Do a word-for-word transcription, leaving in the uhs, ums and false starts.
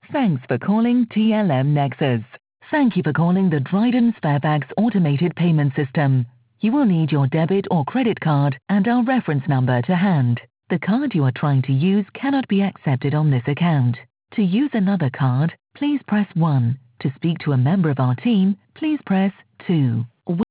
Thanks for calling T L M Nexus. Thank you for calling the Dryden Sparebags automated payment system. You will need your debit or credit card and our reference number to hand. The card you are trying to use cannot be accepted on this account. To use another card, please press one. To speak to a member of our team, please press two.